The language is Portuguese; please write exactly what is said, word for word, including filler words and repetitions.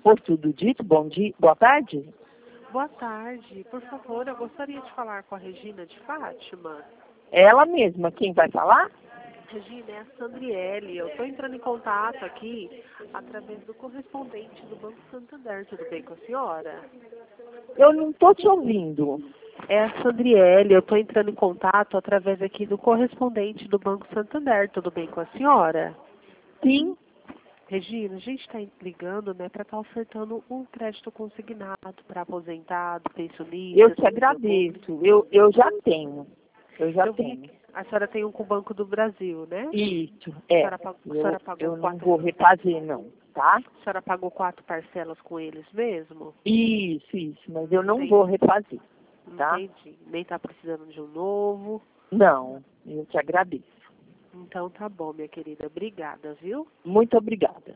Por tudo dito, bom dia, boa tarde. Boa tarde. Por favor, eu gostaria de falar com a Regina de Fátima. Ela mesma, quem vai falar? Regina, é a Sandriele. Eu estou entrando em contato aqui através do correspondente do Banco Santander. Tudo bem com a senhora? Eu não estou te ouvindo. É a Sandriele. Eu estou entrando em contato através aqui do correspondente do Banco Santander. Tudo bem com a senhora? Sim. Regina, a gente está ligando, né, para estar ofertando um crédito consignado para aposentado, pensionista. Eu te agradeço. Eu, eu já tenho. Eu já Eu vi tenho. que a senhora tem um com o Banco do Brasil, né? Isso, A é. senhora pagou, a Eu, senhora pagou eu não quatro, vou refazer, não, tá? a senhora pagou quatro parcelas com eles mesmo? Isso, isso. Mas eu não Entendi. vou refazer, tá? Entendi. Nem está precisando de um novo. Não, eu te agradeço. Então tá bom, minha querida. Obrigada, viu? Muito obrigada.